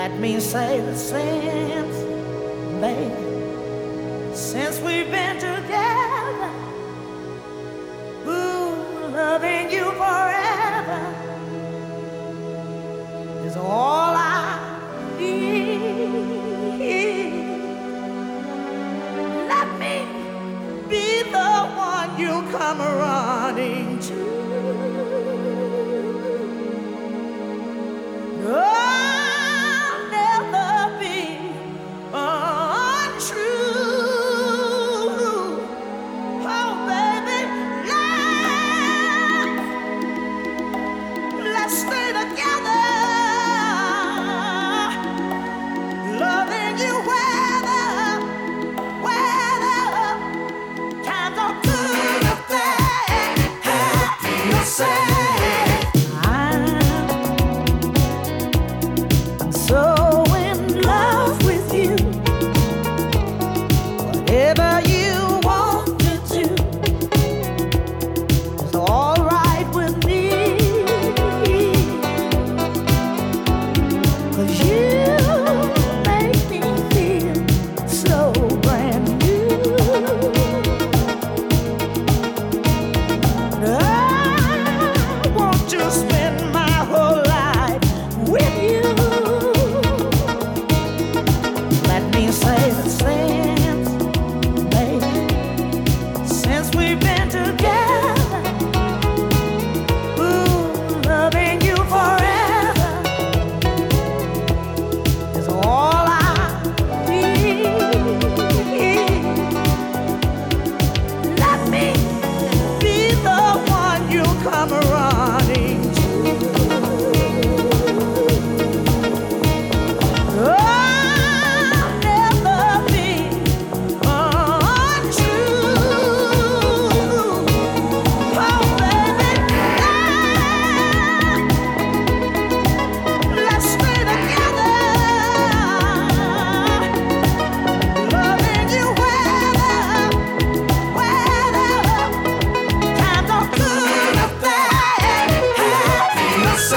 Let me say the since, baby, since we've been together, ooh, loving you forever is all I need. Let me be the one you come running to. I'll never be untrue. Oh, baby, let's stay together. Loving you weather times are good or bad. Happy or sad. I'm so in love with you. Whatever you want to do is all right with me. 'Cause you make me feel so brand new. I want to spend my whole life with you. Let me say the since, baby, since we've been together, ooh, loving you forever is all I need. Let me be the one you come running to. I'll never be untrue. Oh, baby, let's stay together. Loving you weather times are good or bad. Happy or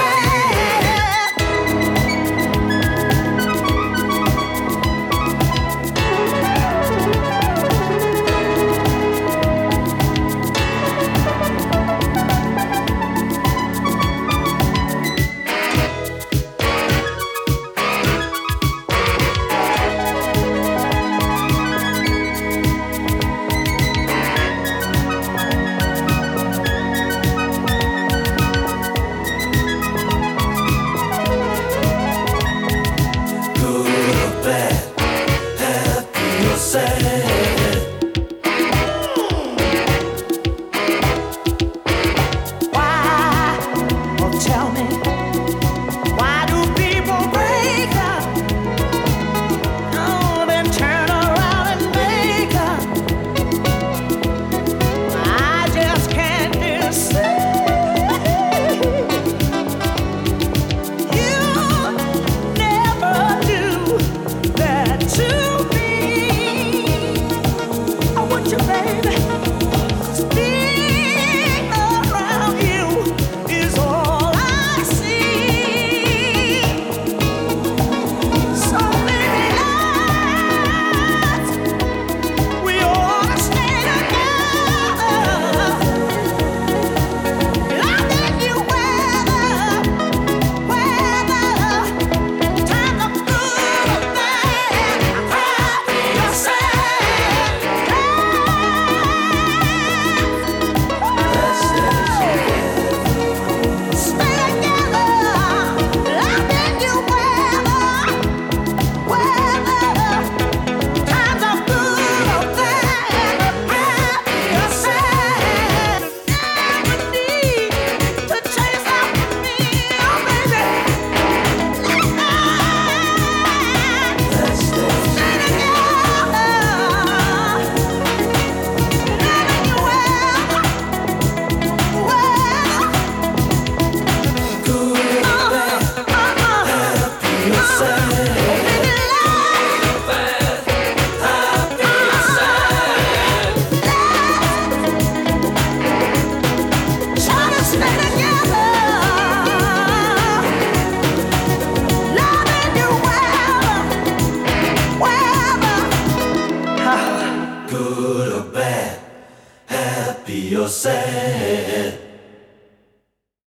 Be yourself.